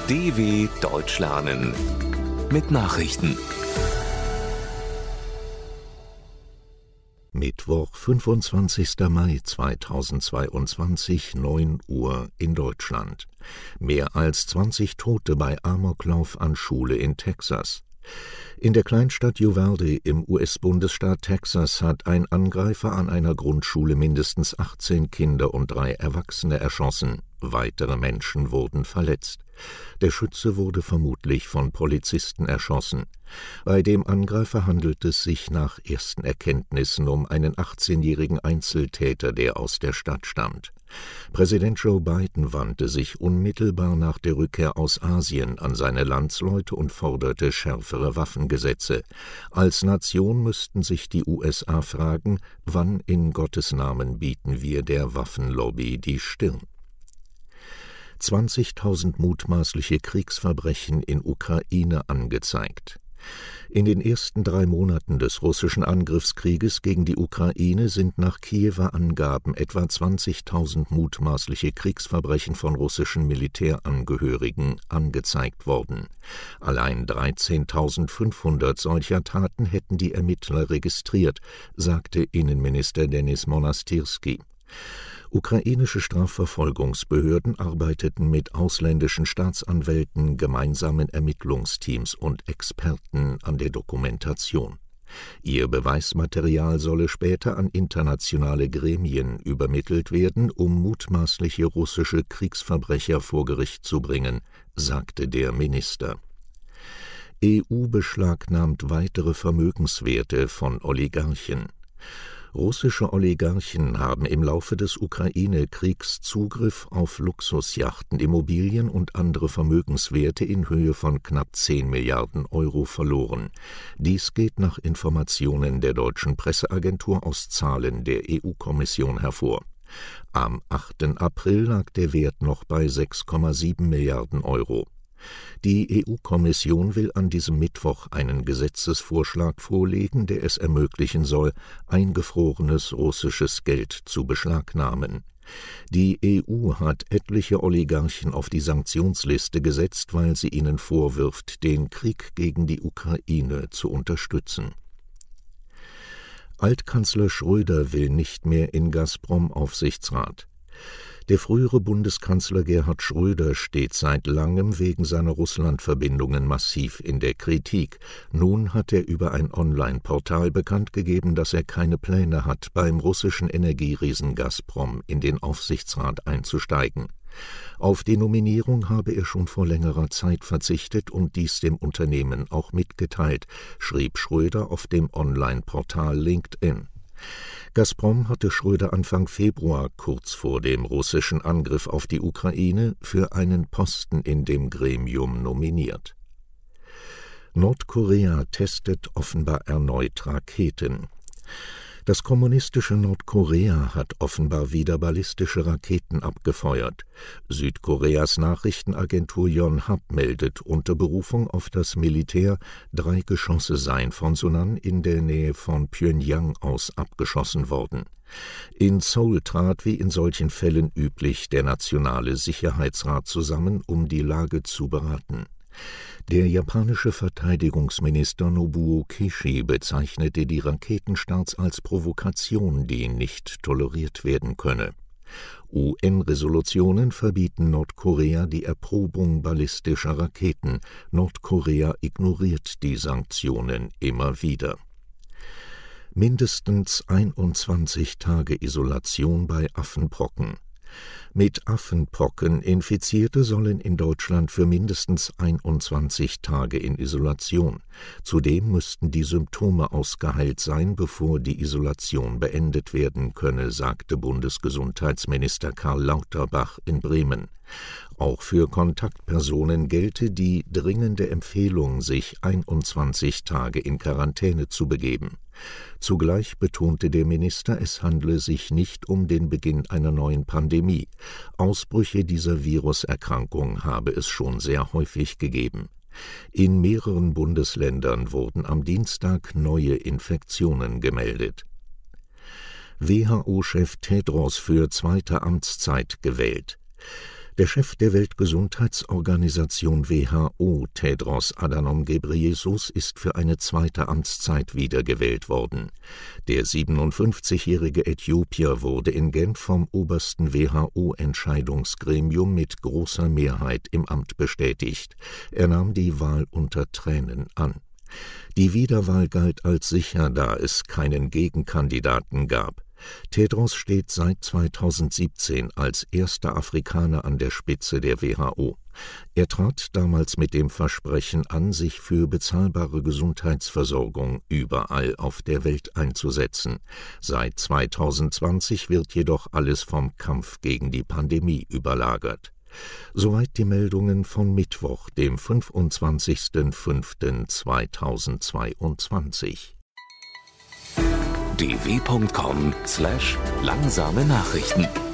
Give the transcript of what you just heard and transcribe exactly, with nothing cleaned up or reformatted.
D W Deutsch lernen mit Nachrichten. Mittwoch, fünfundzwanzigster Mai zweitausendzweiundzwanzig, neun Uhr in Deutschland. Mehr als zwanzig Tote bei Amoklauf an Schule in Texas. In der Kleinstadt Uvalde im U S-Bundesstaat Texas hat ein Angreifer an einer Grundschule mindestens achtzehn Kinder und drei Erwachsene erschossen. Weitere Menschen wurden verletzt. Der Schütze wurde vermutlich von Polizisten erschossen. Bei dem Angreifer handelt es sich nach ersten Erkenntnissen um einen achtzehnjährigen Einzeltäter, der aus der Stadt stammt. Präsident Joe Biden wandte sich unmittelbar nach der Rückkehr aus Asien an seine Landsleute und forderte schärfere Waffengesetze. Als Nation müssten sich die U S A fragen, wann in Gottes Namen bieten wir der Waffenlobby die Stirn? zwanzigtausend mutmaßliche Kriegsverbrechen in Ukraine angezeigt. In den ersten drei Monaten des russischen Angriffskrieges gegen die Ukraine sind nach Kiewer Angaben etwa zwanzigtausend mutmaßliche Kriegsverbrechen von russischen Militärangehörigen angezeigt worden. Allein dreizehntausendfünfhundert solcher Taten hätten die Ermittler registriert, sagte Innenminister Denis Monastirski. Ukrainische Strafverfolgungsbehörden arbeiteten mit ausländischen Staatsanwälten, gemeinsamen Ermittlungsteams und Experten an der Dokumentation. Ihr Beweismaterial solle später an internationale Gremien übermittelt werden, um mutmaßliche russische Kriegsverbrecher vor Gericht zu bringen, sagte der Minister. E U beschlagnahmt weitere Vermögenswerte von Oligarchen. Russische Oligarchen haben im Laufe des Ukraine-Kriegs Zugriff auf Luxusjachten, Immobilien und andere Vermögenswerte in Höhe von knapp zehn Milliarden Euro verloren. Dies geht nach Informationen der deutschen Presseagentur aus Zahlen der E U-Kommission hervor. Am achten April lag der Wert noch bei sechs Komma sieben Milliarden Euro. Die E U-Kommission will an diesem Mittwoch einen Gesetzesvorschlag vorlegen, der es ermöglichen soll, eingefrorenes russisches Geld zu beschlagnahmen. Die E U hat etliche Oligarchen auf die Sanktionsliste gesetzt, weil sie ihnen vorwirft, den Krieg gegen die Ukraine zu unterstützen. Altkanzler Schröder will nicht mehr in Gazprom-Aufsichtsrat. Der frühere Bundeskanzler Gerhard Schröder steht seit langem wegen seiner Russland-Verbindungen massiv in der Kritik. Nun hat er über ein Online-Portal bekannt gegeben, dass er keine Pläne hat, beim russischen Energieriesen Gazprom in den Aufsichtsrat einzusteigen. Auf die Nominierung habe er schon vor längerer Zeit verzichtet und dies dem Unternehmen auch mitgeteilt, schrieb Schröder auf dem Online-Portal LinkedIn. Gazprom hatte Schröder Anfang Februar, kurz vor dem russischen Angriff auf die Ukraine, für einen Posten in dem Gremium nominiert. Nordkorea testet offenbar erneut Raketen. Das kommunistische Nordkorea hat offenbar wieder ballistische Raketen abgefeuert. Südkoreas Nachrichtenagentur Yonhap meldet unter Berufung auf das Militär, drei Geschosse seien von Sunan in der Nähe von Pjöngjang aus abgeschossen worden. In Seoul trat wie in solchen Fällen üblich der Nationale Sicherheitsrat zusammen, um die Lage zu beraten. Der japanische Verteidigungsminister Nobuo Kishi bezeichnete die Raketenstarts als Provokation, die nicht toleriert werden könne. U N-Resolutionen verbieten Nordkorea die Erprobung ballistischer Raketen. Nordkorea ignoriert die Sanktionen immer wieder. Mindestens einundzwanzig Tage Isolation bei Affenpocken. Mit Affenpocken Infizierte sollen in Deutschland für mindestens einundzwanzig Tage in Isolation. Zudem müssten die Symptome ausgeheilt sein, bevor die Isolation beendet werden könne, sagte Bundesgesundheitsminister Karl Lauterbach in Bremen. Auch für Kontaktpersonen gelte die dringende Empfehlung, sich einundzwanzig Tage in Quarantäne zu begeben. Zugleich betonte der Minister, es handle sich nicht um den Beginn einer neuen Pandemie. Ausbrüche dieser Viruserkrankung habe es schon sehr häufig gegeben. In mehreren Bundesländern wurden am Dienstag neue Infektionen gemeldet. W H O-Chef Tedros für zweite Amtszeit gewählt. Der Chef der Weltgesundheitsorganisation W H O, Tedros Adhanom Ghebreyesus, ist für eine zweite Amtszeit wiedergewählt worden. Der siebenundfünfzigjährige Äthiopier wurde in Genf vom obersten W H O-Entscheidungsgremium mit großer Mehrheit im Amt bestätigt. Er nahm die Wahl unter Tränen an. Die Wiederwahl galt als sicher, da es keinen Gegenkandidaten gab. Tedros steht seit zweitausendsiebzehn als erster Afrikaner an der Spitze der W H O. Er trat damals mit dem Versprechen an, sich für bezahlbare Gesundheitsversorgung überall auf der Welt einzusetzen. Seit zweitausendzwanzig wird jedoch alles vom Kampf gegen die Pandemie überlagert. Soweit die Meldungen von Mittwoch, dem fünfundzwanzigsten fünften zweitausendzweiundzwanzig. d w punkt com slash langsame Nachrichten